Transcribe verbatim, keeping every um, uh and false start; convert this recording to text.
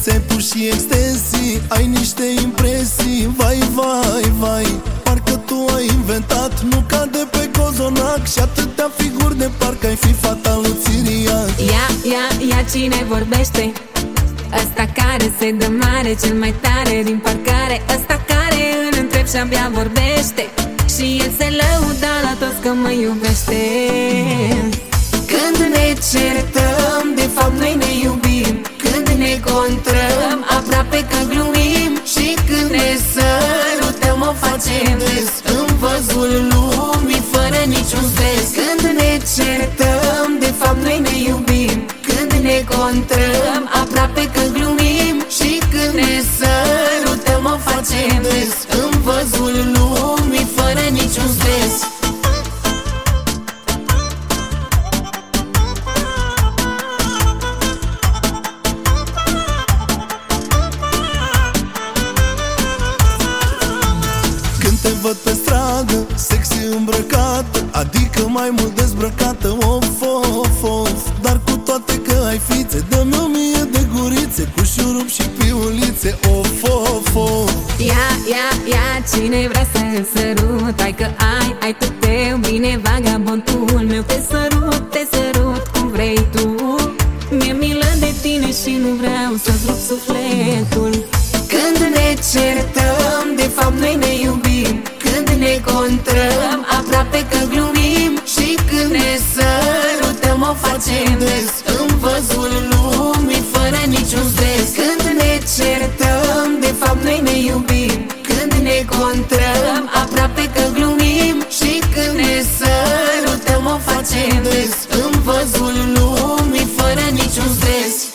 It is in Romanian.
ți-ai pus și extensii, ai niște impresii, vai, vai, vai. Parcă tu ai inventat, nu cade pe cozonac și atâtea figuri de parcă ai fi fata lui Țiriac. Ia, ia, ia, cine vorbește? Ăsta care se dă mare, cel mai tare din parcare. Ăsta care îl întreb și abia vorbește și el se lăuda la toți că mă iubește. Când ne certăm, de fapt noi ne iubim. Când ne contrăm, aproape că glumim. Și când ne sărutăm, o facem des în văzul lumii, fără niciun stres. Când ne certăm, de fapt noi ne iubim. Când ne contrăm, aproape că glumim. Și când ne sărutăm, o facem des în văzul lumii, fără niciun stres. Te văd pe stradă, sexy îmbrăcată, adică mai mult dezbrăcată, of, of, of. Dar cu toate că ai fițe, dă-mi o mie de gurițe, cu șurup și piulițe, of, of, of. Ia, ia, ia, cine vrea să-l sărut? Hai că ai, ai tot tău, bine vagabondul meu. Te sărut, te sărut cum vrei tu. Mi-e milă de tine și nu vreau să-ți rup sufletul. Când ne certăm, de fapt noi ne iubim. Când ne contrăm, aproape că glumim. Și când ne sărutăm, o facem des în văzul lumii, fără niciun stres. Când ne certăm, de fapt noi ne iubim. Când ne contrăm, aproape că glumim. Și când ne sărutăm, o facem des în văzul lumii, fără niciun stres.